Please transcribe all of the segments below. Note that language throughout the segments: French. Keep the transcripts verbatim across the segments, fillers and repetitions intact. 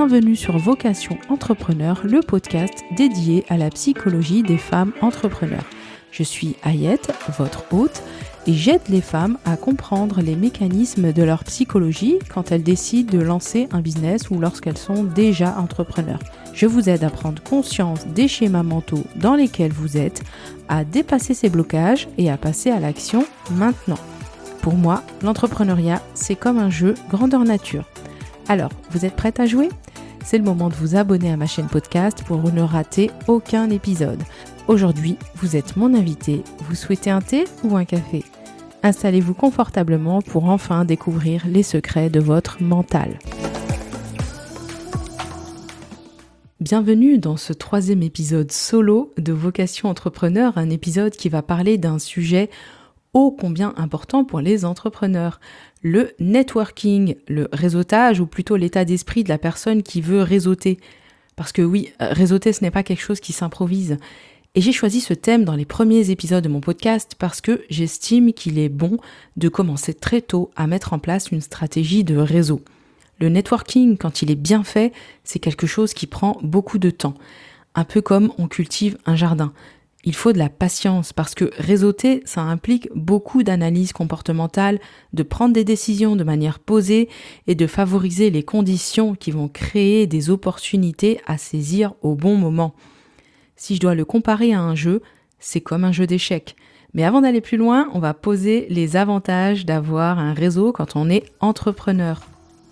bienvenue sur Vocation Entrepreneur, le podcast dédié à la psychologie des femmes entrepreneurs. Je suis Ayette, votre hôte, et j'aide les femmes à comprendre les mécanismes de leur psychologie quand elles décident de lancer un business ou lorsqu'elles sont déjà entrepreneurs. Je vous aide à prendre conscience des schémas mentaux dans lesquels vous êtes, à dépasser ces blocages et à passer à l'action maintenant. Pour moi, l'entrepreneuriat, c'est comme un jeu grandeur nature. Alors, vous êtes prête à jouer ? C'est le moment de vous abonner à ma chaîne podcast pour ne rater aucun épisode. Aujourd'hui, vous êtes mon invité. Vous souhaitez un thé ou un café ? Installez-vous confortablement pour enfin découvrir les secrets de votre mental. Bienvenue dans ce troisième épisode solo de Vocation Entrepreneur, un épisode qui va parler d'un sujet ô combien important pour les entrepreneurs. Le networking, le réseautage ou plutôt l'état d'esprit de la personne qui veut réseauter. Parce que oui, réseauter ce n'est pas quelque chose qui s'improvise. Et j'ai choisi ce thème dans les premiers épisodes de mon podcast parce que j'estime qu'il est bon de commencer très tôt à mettre en place une stratégie de réseau. Le networking, quand il est bien fait, c'est quelque chose qui prend beaucoup de temps. Un peu comme on cultive un jardin. Il faut de la patience parce que réseauter, ça implique beaucoup d'analyse comportementale, de prendre des décisions de manière posée et de favoriser les conditions qui vont créer des opportunités à saisir au bon moment. Si je dois le comparer à un jeu, c'est comme un jeu d'échecs. Mais avant d'aller plus loin, on va poser les avantages d'avoir un réseau quand on est entrepreneur.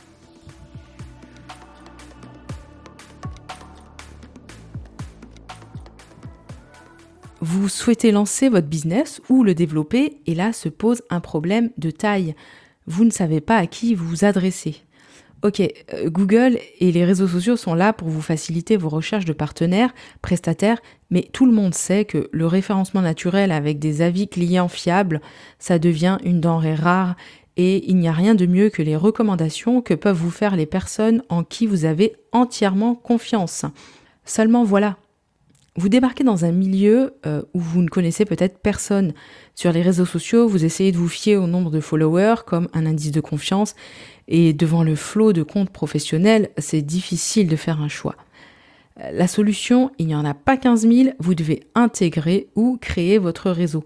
Vous souhaitez lancer votre business ou le développer et là se pose un problème de taille. Vous ne savez pas à qui vous vous adressez. Ok, euh, Google et les réseaux sociaux sont là pour vous faciliter vos recherches de partenaires, prestataires, mais tout le monde sait que le référencement naturel avec des avis clients fiables, ça devient une denrée rare et il n'y a rien de mieux que les recommandations que peuvent vous faire les personnes en qui vous avez entièrement confiance. Seulement voilà. Vous débarquez dans un milieu euh, où vous ne connaissez peut-être personne. Sur les réseaux sociaux, vous essayez de vous fier au nombre de followers comme un indice de confiance et devant le flot de comptes professionnels, c'est difficile de faire un choix. La solution, il n'y en a pas quinze mille, vous devez intégrer ou créer votre réseau.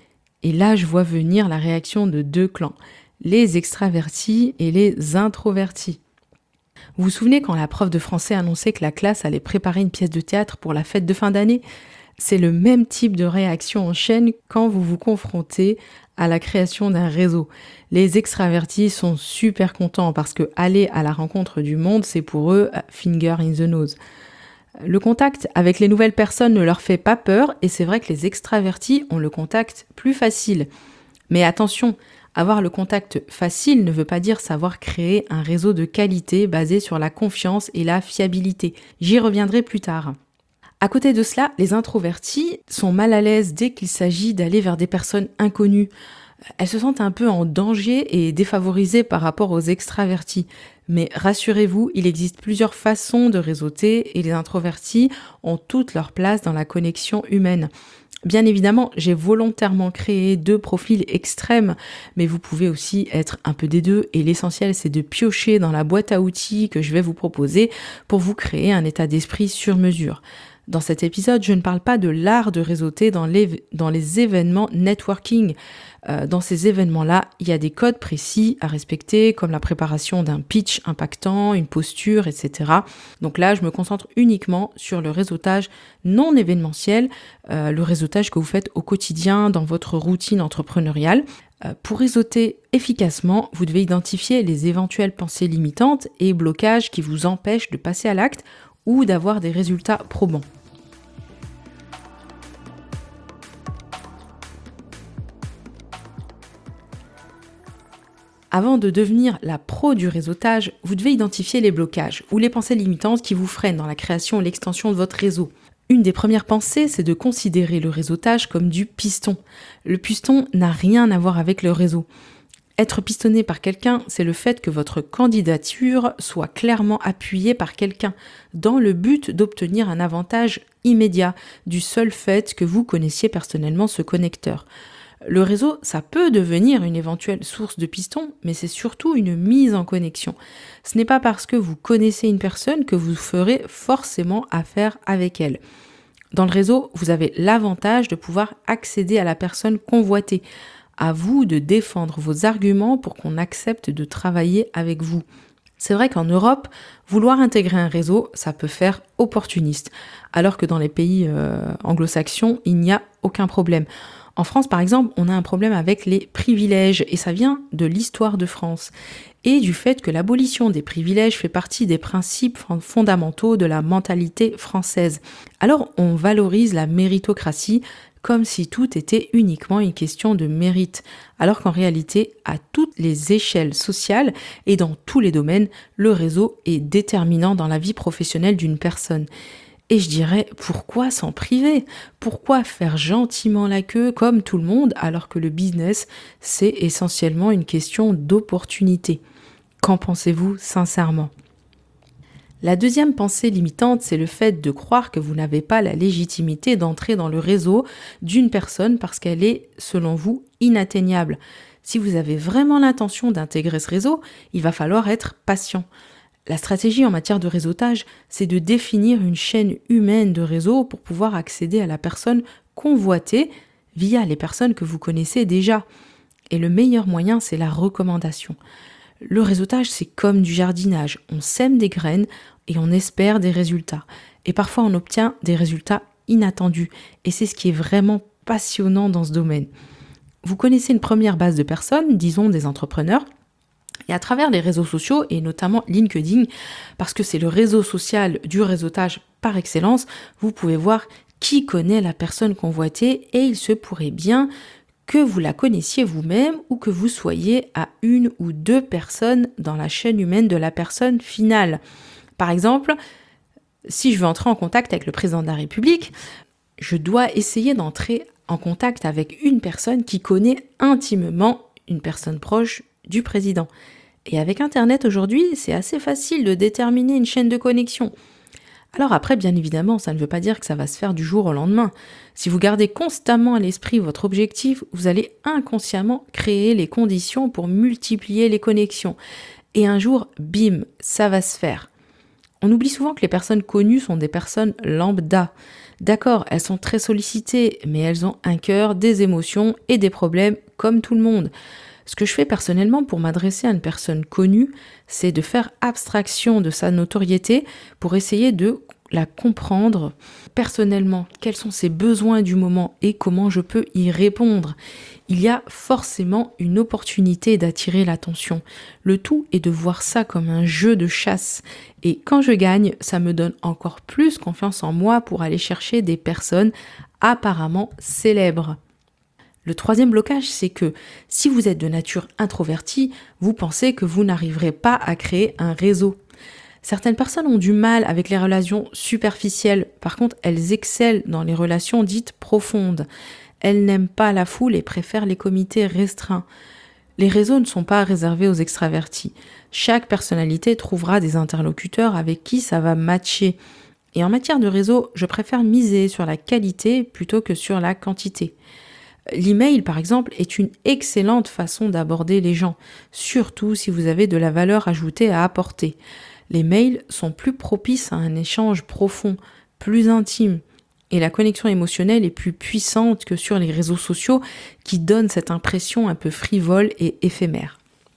Et là, je vois venir la réaction de deux clans, les extravertis et les introvertis. Vous vous souvenez quand la prof de français annonçait que la classe allait préparer une pièce de théâtre pour la fête de fin d'année ? C'est le même type de réaction en chaîne quand vous vous confrontez à la création d'un réseau. Les extravertis sont super contents parce que aller à la rencontre du monde, c'est pour eux finger in the nose. Le contact avec les nouvelles personnes ne leur fait pas peur et c'est vrai que les extravertis ont le contact plus facile. Mais attention, avoir le contact facile ne veut pas dire savoir créer un réseau de qualité basé sur la confiance et la fiabilité. J'y reviendrai plus tard. À côté de cela, les introvertis sont mal à l'aise dès qu'il s'agit d'aller vers des personnes inconnues. Elles se sentent un peu en danger et défavorisées par rapport aux extravertis. Mais rassurez-vous, il existe plusieurs façons de réseauter et les introvertis ont toute leur place dans la connexion humaine. Bien évidemment, j'ai volontairement créé deux profils extrêmes, mais vous pouvez aussi être un peu des deux et l'essentiel c'est de piocher dans la boîte à outils que je vais vous proposer pour vous créer un état d'esprit sur mesure. Dans cet épisode, je ne parle pas de l'art de réseauter dans les, dans les événements networking. Euh, dans ces événements-là, il y a des codes précis à respecter, comme la préparation d'un pitch impactant, une posture, et cetera. Donc là, je me concentre uniquement sur le réseautage non événementiel, euh, le réseautage que vous faites au quotidien dans votre routine entrepreneuriale. Euh, pour réseauter efficacement, vous devez identifier les éventuelles pensées limitantes et blocages qui vous empêchent de passer à l'acte ou d'avoir des résultats probants. Avant de devenir la pro du réseautage, vous devez identifier les blocages ou les pensées limitantes qui vous freinent dans la création et l'extension de votre réseau. Une des premières pensées, c'est de considérer le réseautage comme du piston. Le piston n'a rien à voir avec le réseau. Être pistonné par quelqu'un, c'est le fait que votre candidature soit clairement appuyée par quelqu'un, dans le but d'obtenir un avantage immédiat du seul fait que vous connaissiez personnellement ce connecteur. Le réseau, ça peut devenir une éventuelle source de pistons, mais c'est surtout une mise en connexion. Ce n'est pas parce que vous connaissez une personne que vous ferez forcément affaire avec elle. Dans le réseau, vous avez l'avantage de pouvoir accéder à la personne convoitée. À vous de défendre vos arguments pour qu'on accepte de travailler avec vous. C'est vrai qu'en Europe, vouloir intégrer un réseau, ça peut faire opportuniste, alors que dans les pays euh, anglo-saxons, il n'y a aucun problème. En France, par exemple, on a un problème avec les privilèges, et ça vient de l'histoire de France, et du fait que l'abolition des privilèges fait partie des principes fondamentaux de la mentalité française. Alors, on valorise la méritocratie, comme si tout était uniquement une question de mérite, alors qu'en réalité, à toutes les échelles sociales et dans tous les domaines, le réseau est déterminant dans la vie professionnelle d'une personne. Et je dirais, pourquoi s'en priver ? Pourquoi faire gentiment la queue comme tout le monde, alors que le business, c'est essentiellement une question d'opportunité ? Qu'en pensez-vous sincèrement ? La deuxième pensée limitante, c'est le fait de croire que vous n'avez pas la légitimité d'entrer dans le réseau d'une personne parce qu'elle est, selon vous, inatteignable. Si vous avez vraiment l'intention d'intégrer ce réseau, il va falloir être patient. La stratégie en matière de réseautage, c'est de définir une chaîne humaine de réseau pour pouvoir accéder à la personne convoitée via les personnes que vous connaissez déjà. Et le meilleur moyen, c'est la recommandation. Le réseautage, c'est comme du jardinage. On sème des graines et on espère des résultats. Et parfois, on obtient des résultats inattendus. Et c'est ce qui est vraiment passionnant dans ce domaine. Vous connaissez une première base de personnes, disons des entrepreneurs, et à travers les réseaux sociaux, et notamment LinkedIn, parce que c'est le réseau social du réseautage par excellence, vous pouvez voir qui connaît la personne convoitée et il se pourrait bien que vous la connaissiez vous-même ou que vous soyez à une ou deux personnes dans la chaîne humaine de la personne finale. Par exemple, si je veux entrer en contact avec le président de la République, je dois essayer d'entrer en contact avec une personne qui connaît intimement une personne proche du président. Et avec Internet aujourd'hui, c'est assez facile de déterminer une chaîne de connexion. Alors après, bien évidemment, ça ne veut pas dire que ça va se faire du jour au lendemain. Si vous gardez constamment à l'esprit votre objectif, vous allez inconsciemment créer les conditions pour multiplier les connexions. Et un jour, bim, ça va se faire. On oublie souvent que les personnes connues sont des personnes lambda. D'accord, elles sont très sollicitées, mais elles ont un cœur, des émotions et des problèmes comme tout le monde. Ce que je fais personnellement pour m'adresser à une personne connue, c'est de faire abstraction de sa notoriété pour essayer de la comprendre personnellement. Quels sont ses besoins du moment et comment je peux y répondre. Il y a forcément une opportunité d'attirer l'attention. Le tout est de voir ça comme un jeu de chasse. Et quand je gagne, ça me donne encore plus confiance en moi pour aller chercher des personnes apparemment célèbres. Le troisième blocage, c'est que si vous êtes de nature introvertie, vous pensez que vous n'arriverez pas à créer un réseau. Certaines personnes ont du mal avec les relations superficielles. Par contre, elles excellent dans les relations dites profondes. Elles n'aiment pas la foule et préfèrent les comités restreints. Les réseaux ne sont pas réservés aux extravertis. Chaque personnalité trouvera des interlocuteurs avec qui ça va matcher. Et en matière de réseau, je préfère miser sur la qualité plutôt que sur la quantité. L'email, par exemple, est une excellente façon d'aborder les gens, surtout si vous avez de la valeur ajoutée à apporter. Les mails sont plus propices à un échange profond, plus intime, et la connexion émotionnelle est plus puissante que sur les réseaux sociaux qui donnent cette impression un peu frivole et éphémère.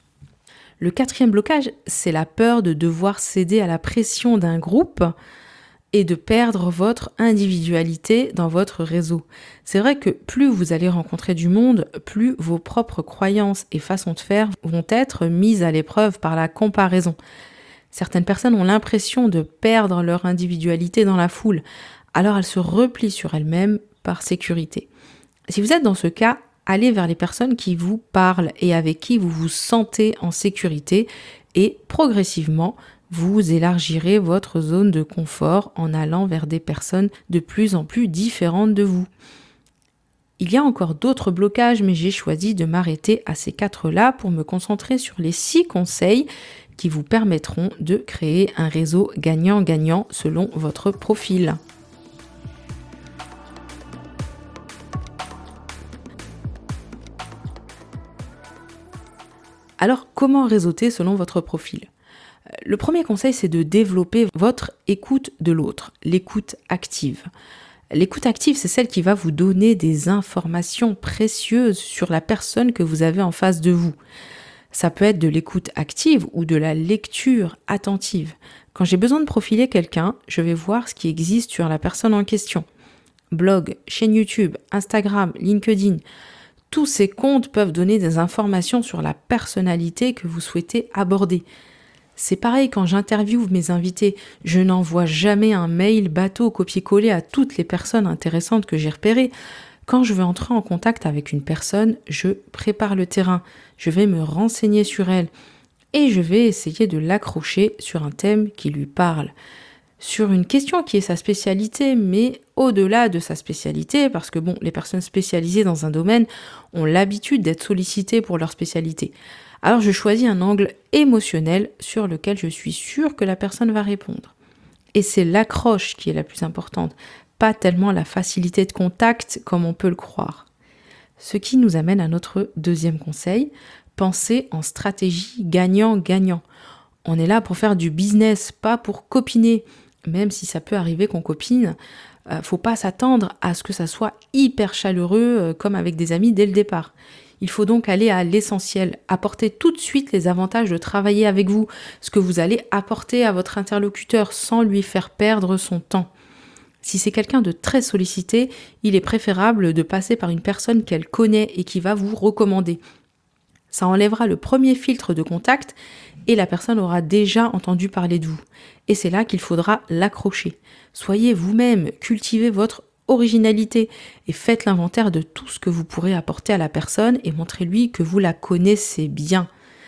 Le quatrième blocage, c'est la peur de devoir céder à la pression d'un groupe et de perdre votre individualité dans votre réseau. C'est vrai que plus vous allez rencontrer du monde, plus vos propres croyances et façons de faire vont être mises à l'épreuve par la comparaison. Certaines personnes ont l'impression de perdre leur individualité dans la foule, alors elles se replient sur elles-mêmes par sécurité. Si vous êtes dans ce cas, allez vers les personnes qui vous parlent et avec qui vous vous sentez en sécurité et progressivement, vous élargirez votre zone de confort en allant vers des personnes de plus en plus différentes de vous. Il y a encore d'autres blocages, mais j'ai choisi de m'arrêter à ces quatre-là pour me concentrer sur les six conseils qui vous permettront de créer un réseau gagnant-gagnant selon votre profil. Alors, comment réseauter selon votre profil? Le premier conseil, c'est de développer votre écoute de l'autre, l'écoute active. L'écoute active, c'est celle qui va vous donner des informations précieuses sur la personne que vous avez en face de vous. Ça peut être de l'écoute active ou de la lecture attentive. Quand j'ai besoin de profiler quelqu'un, je vais voir ce qui existe sur la personne en question. Blog, chaîne YouTube, Instagram, LinkedIn, tous ces comptes peuvent donner des informations sur la personnalité que vous souhaitez aborder. C'est pareil quand j'interviewe mes invités, je n'envoie jamais un mail bateau copier-coller à toutes les personnes intéressantes que j'ai repérées. Quand je veux entrer en contact avec une personne, je prépare le terrain, je vais me renseigner sur elle et je vais essayer de l'accrocher sur un thème qui lui parle. Sur une question qui est sa spécialité, mais au-delà de sa spécialité, parce que bon, les personnes spécialisées dans un domaine ont l'habitude d'être sollicitées pour leur spécialité. Alors je choisis un angle émotionnel sur lequel je suis sûre que la personne va répondre. Et c'est l'accroche qui est la plus importante, pas tellement la facilité de contact comme on peut le croire. Ce qui nous amène à notre deuxième conseil, penser en stratégie gagnant-gagnant. On est là pour faire du business, pas pour copiner. Même si ça peut arriver qu'on copine, euh, faut pas s'attendre à ce que ça soit hyper chaleureux euh, comme avec des amis dès le départ. Il faut donc aller à l'essentiel, apporter tout de suite les avantages de travailler avec vous, ce que vous allez apporter à votre interlocuteur sans lui faire perdre son temps. Si c'est quelqu'un de très sollicité, il est préférable de passer par une personne qu'elle connaît et qui va vous recommander. Ça enlèvera le premier filtre de contact et la personne aura déjà entendu parler de vous. Et c'est là qu'il faudra l'accrocher. Soyez vous-même, cultivez votre originalité et faites l'inventaire de tout ce que vous pourrez apporter à la personne et montrez-lui que vous la connaissez bien.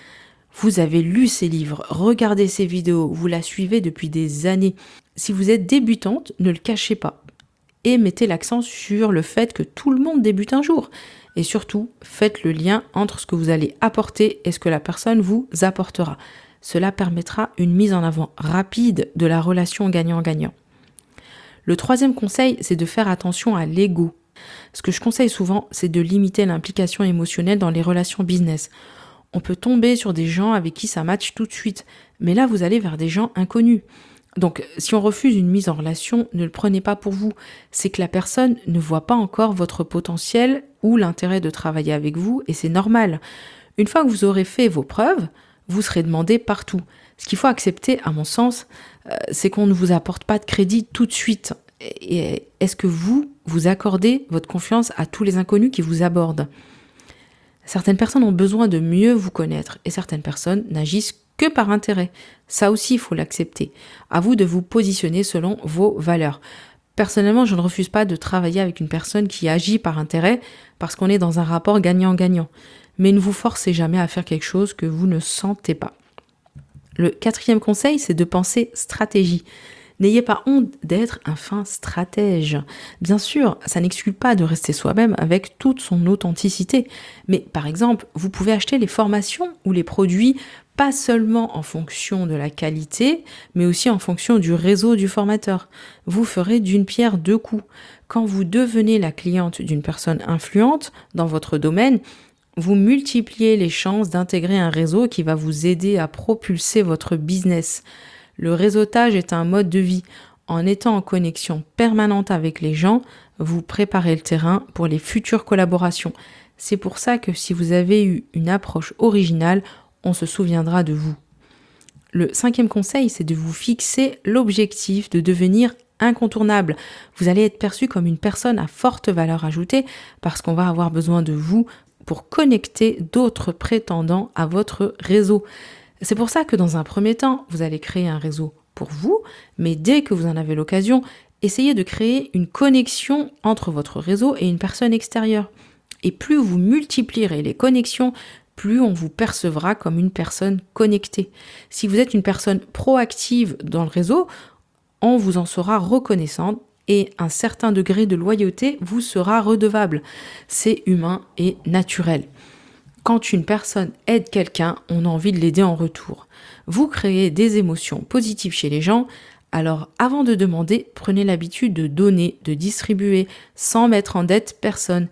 Vous avez lu ses livres, regardé ses vidéos, vous la suivez depuis des années. Si vous êtes débutante, ne le cachez pas. Et mettez l'accent sur le fait que tout le monde débute un jour. Et surtout, faites le lien entre ce que vous allez apporter et ce que la personne vous apportera. Cela permettra une mise en avant rapide de la relation gagnant-gagnant. Le troisième conseil, c'est de faire attention à l'ego. Ce que je conseille souvent, c'est de limiter l'implication émotionnelle dans les relations business. On peut tomber sur des gens avec qui ça matche tout de suite, mais là, vous allez vers des gens inconnus. Donc, si on refuse une mise en relation, ne le prenez pas pour vous. C'est que la personne ne voit pas encore votre potentiel ou l'intérêt de travailler avec vous, et c'est normal. Une fois que vous aurez fait vos preuves, vous serez demandé partout. Ce qu'il faut accepter, à mon sens, euh, c'est qu'on ne vous apporte pas de crédit tout de suite. Et est-ce que vous, vous accordez votre confiance à tous les inconnus qui vous abordent ? Certaines personnes ont besoin de mieux vous connaître, et certaines personnes n'agissent que par intérêt. Ça aussi, il faut l'accepter. À vous de vous positionner selon vos valeurs. Personnellement, je ne refuse pas de travailler avec une personne qui agit par intérêt parce qu'on est dans un rapport gagnant-gagnant. Mais ne vous forcez jamais à faire quelque chose que vous ne sentez pas. Le quatrième conseil, c'est de penser stratégie. N'ayez pas honte d'être un fin stratège. Bien sûr, ça n'exclut pas de rester soi-même avec toute son authenticité. Mais par exemple, vous pouvez acheter les formations ou les produits pas seulement en fonction de la qualité, mais aussi en fonction du réseau du formateur. Vous ferez d'une pierre deux coups. Quand vous devenez la cliente d'une personne influente dans votre domaine, vous multipliez les chances d'intégrer un réseau qui va vous aider à propulser votre business. Le réseautage est un mode de vie. En étant en connexion permanente avec les gens, vous préparez le terrain pour les futures collaborations. C'est pour ça que si vous avez eu une approche originale, on se souviendra de vous. Le cinquième conseil, c'est de vous fixer l'objectif de devenir incontournable. Vous allez être perçu comme une personne à forte valeur ajoutée parce qu'on va avoir besoin de vous pour connecter d'autres prétendants à votre réseau. C'est pour ça que dans un premier temps, vous allez créer un réseau pour vous, mais dès que vous en avez l'occasion, essayez de créer une connexion entre votre réseau et une personne extérieure. Et plus vous multiplierez les connexions, plus on vous percevra comme une personne connectée. Si vous êtes une personne proactive dans le réseau, on vous en sera reconnaissante et un certain degré de loyauté vous sera redevable. C'est humain et naturel. Quand une personne aide quelqu'un, on a envie de l'aider en retour. Vous créez des émotions positives chez les gens, alors avant de demander, prenez l'habitude de donner, de distribuer, sans mettre en dette personne.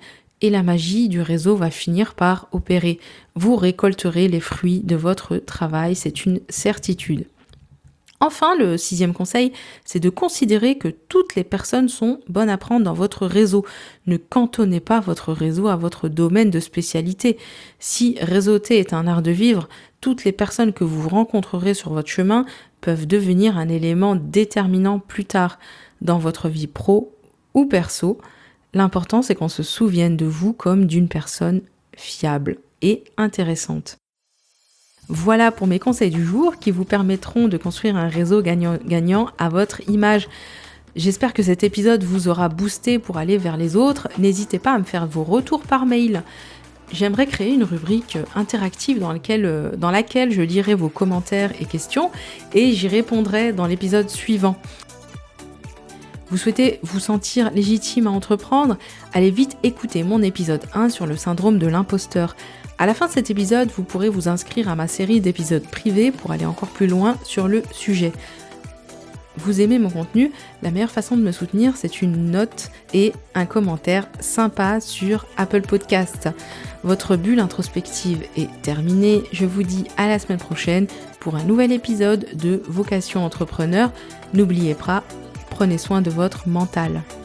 et la magie du réseau va finir par opérer. Vous récolterez les fruits de votre travail, c'est une certitude. Enfin, le sixième conseil, c'est de considérer que toutes les personnes sont bonnes à prendre dans votre réseau. Ne cantonnez pas votre réseau à votre domaine de spécialité. Si réseauter est un art de vivre, toutes les personnes que vous rencontrerez sur votre chemin peuvent devenir un élément déterminant plus tard dans votre vie pro ou perso. L'important, c'est qu'on se souvienne de vous comme d'une personne fiable et intéressante. Voilà pour mes conseils du jour qui vous permettront de construire un réseau gagnant-gagnant à votre image. J'espère que cet épisode vous aura boosté pour aller vers les autres. N'hésitez pas à me faire vos retours par mail. J'aimerais créer une rubrique interactive dans laquelle, dans laquelle je lirai vos commentaires et questions et j'y répondrai dans l'épisode suivant. Vous souhaitez vous sentir légitime à entreprendre? Allez vite écouter mon épisode un sur le syndrome de l'imposteur. À la fin de cet épisode, vous pourrez vous inscrire à ma série d'épisodes privés pour aller encore plus loin sur le sujet. Vous aimez mon contenu? La meilleure façon de me soutenir, c'est une note et un commentaire sympa sur Apple Podcasts. Votre bulle introspective est terminée. Je vous dis à la semaine prochaine pour un nouvel épisode de Vocation Entrepreneur. N'oubliez pas, prenez soin de votre mental.